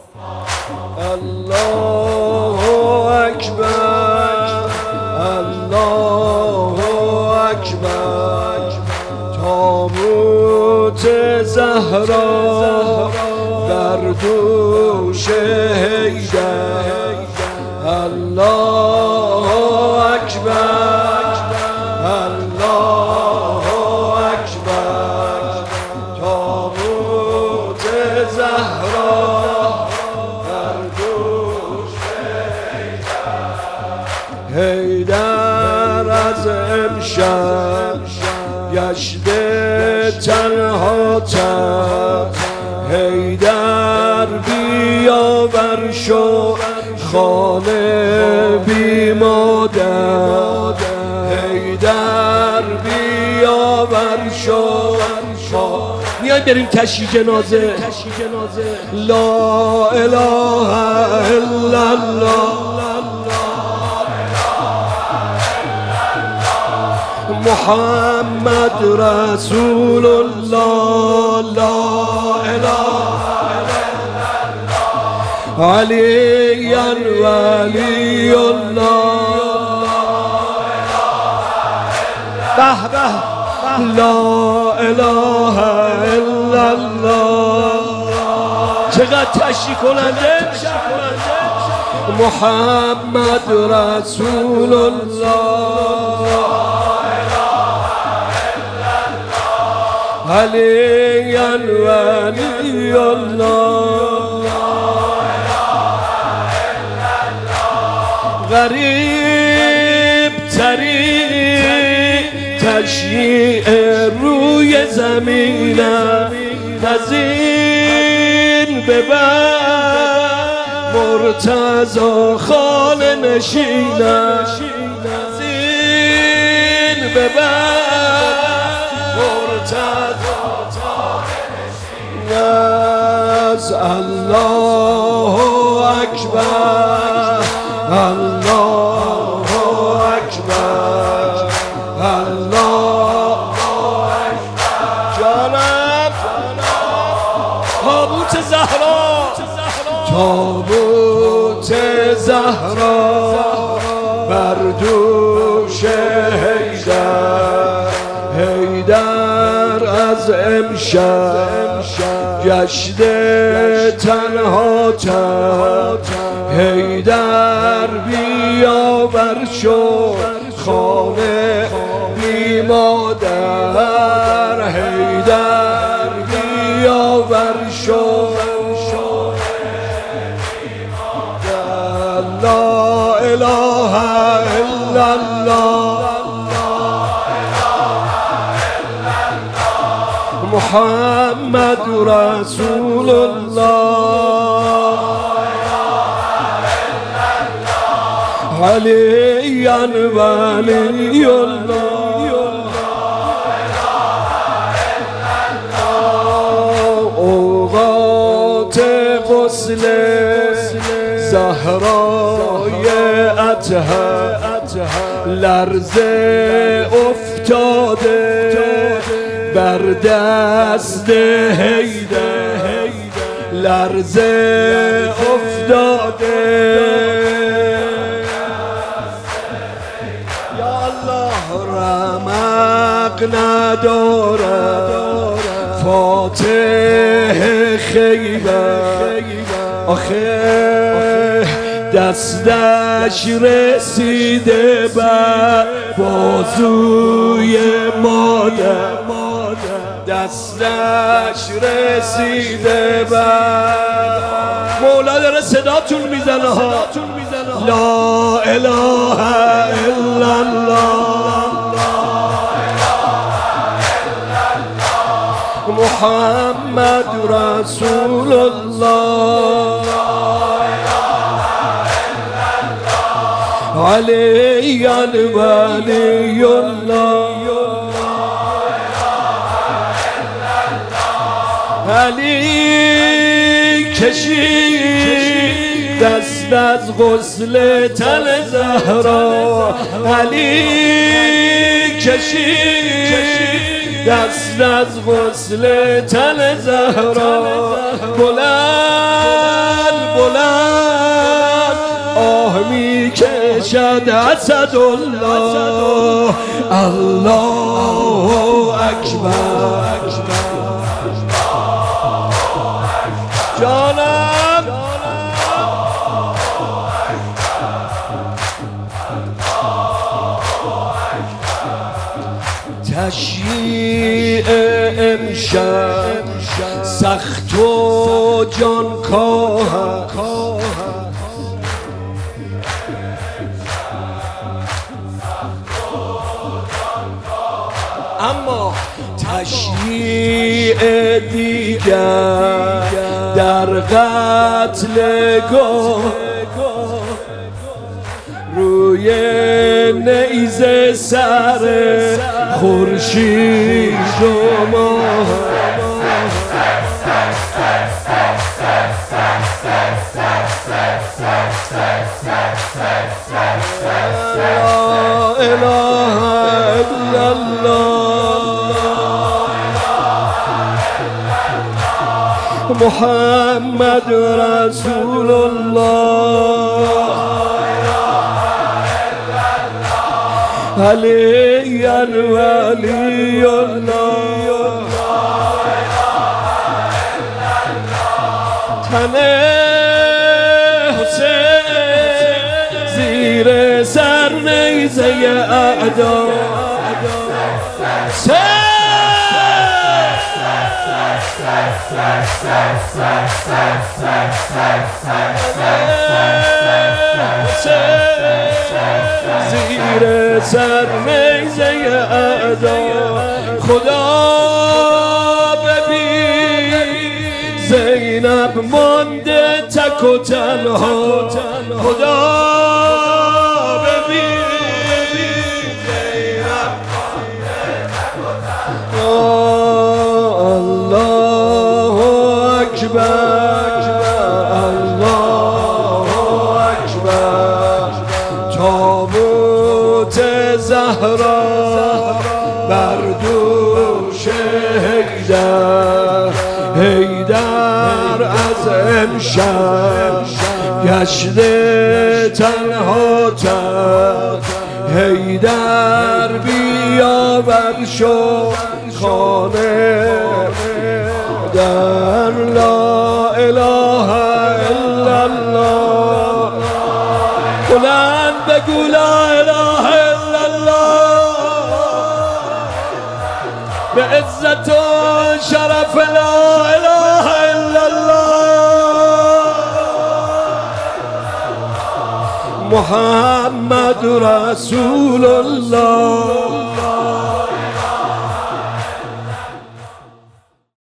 الله اکبر الله اکبر تابوت زهرا بر دوش حیدر الله اکبر الله اکبر تابوت زهرا بر دوش حیدر از امشب گشته تنها تن حیدر بیاور شو خانه بی مادر حیدر بیاور شو میایم بریم تشییع جنازه لا اله الا الله محمد رسول الله لا اله الا الله علی ولی الله به به لا اله الا الله چقدر تشریح کننده محمد رسول الله علی ولی الله غریب ترین تشییع روی زمینم از این به بعد مرتضی خانه نشینم از این به بعد مرتضی از الله اکبر الله اکبر الله جانم تابوت زهرا تابوت زهرا بر دوش حیدر حیدر از امشب گشته تنها تن حیدر بیاور شو خانه بی مادر حیدر بیاور شو لا اله الا الله محمد رسول الله علی ولی الله اوقات غسل زهرای اطهر لرزه افتاده بر دست حیدر لرزه افتاده یا الله رمق ندارد فاتح خیبر آخه دستش رسیده بر بازوی مادر دستش رسیده بر مولا داره صداتون میزنه ها لا اله الا الله محمد رسول الله علی ولی الله علی کشید دست از غسل تن زهرا علی کشید دست از غسل تن زهرا بلند کشد اسد الله الله اکبر جانم تشییع امشب سخت و جانکاه اما تشییع دیگر در قتل گاه روی نیزه سر خورشید و ماه لا اله الا الله محمد رسول الله علی ولی الله تن حسین زیر سر نیزه اعدا زیر سر نیزه اعدا خدا ببین زینب مانده تک و تنها خدا ببین زینب مانده تک و تنها الله اکبر الله اکبر تابوت زهرا بر دوش حیدر از امشب گشته تنها حیدر بیاور شو خانه در لا اله الا الله بلند بگو لا اله الا الله به عزت و شرف لا اله الا الله محمد رسول الله